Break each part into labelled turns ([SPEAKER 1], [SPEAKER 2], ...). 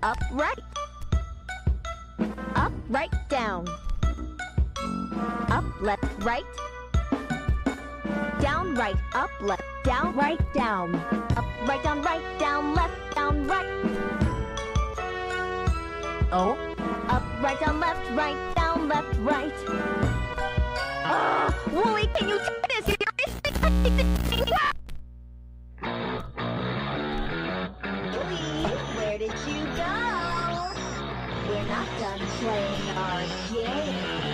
[SPEAKER 1] up, right. Up, right, down. Up, left, right. Down, right, up, left, down, right, down. Up, right, down, left, down, right.
[SPEAKER 2] Oh?
[SPEAKER 1] Up, right, down, left, right. Wooly, can you do this? Wooly, where did you go? We're not done playing our game.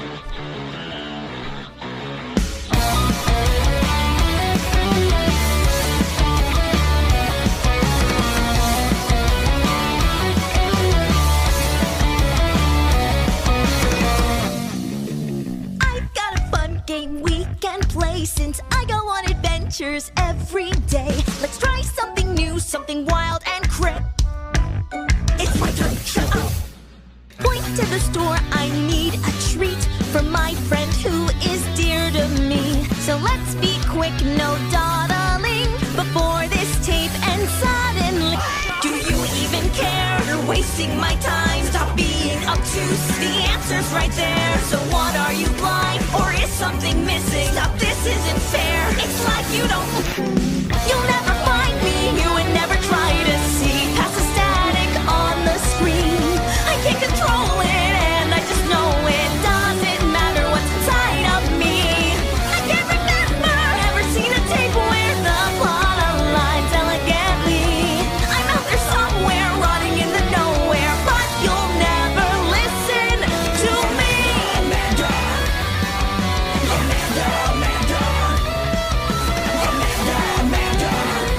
[SPEAKER 3] Game we can play since I go on adventures every day. Let's try something new, something wild and crazy. It's my turn, shut up! Point to the store, I need a treat for my friend who is dear to me. So let's be quick, no dawdling before this tape ends suddenly. Do you even care? You're wasting my time. Stop being obtuse. The answer's right there. So what, are you blind? Or is something missing? Stop, this isn't fair. It's like you don't. You'll never find me. You would never try to see past the static on the screen. I can't control it, and I just know it doesn't matter what's inside of me. I can't remember. Never seen a tape where the plot aligns elegantly. I'm out there somewhere, running in the nowhere, but you'll never listen to me. Amanda! Amanda! Amanda! Amanda! Amanda!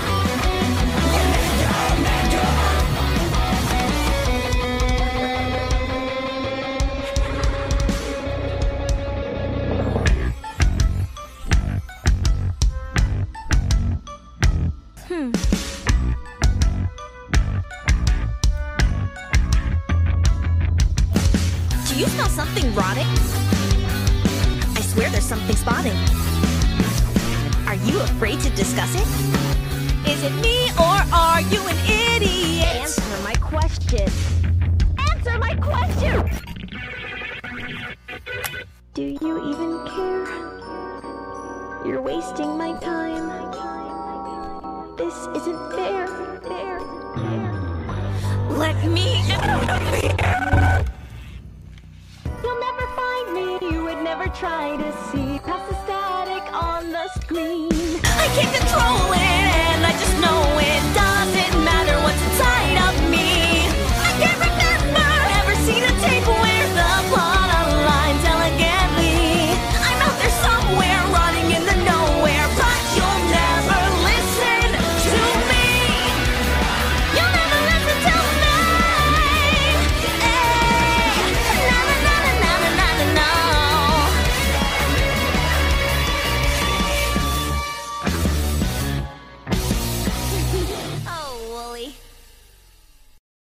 [SPEAKER 3] Amanda! Do you smell something rotting? I swear there's something spotting. Are you afraid to discuss it? Is it me or are you an idiot?
[SPEAKER 1] Answer my question. Answer my question! Do you even care? You're wasting my time. This isn't fair.
[SPEAKER 3] Let me out of here!
[SPEAKER 1] You'll never find me. You would never try to see past the static on the screen.
[SPEAKER 3] I can't control it!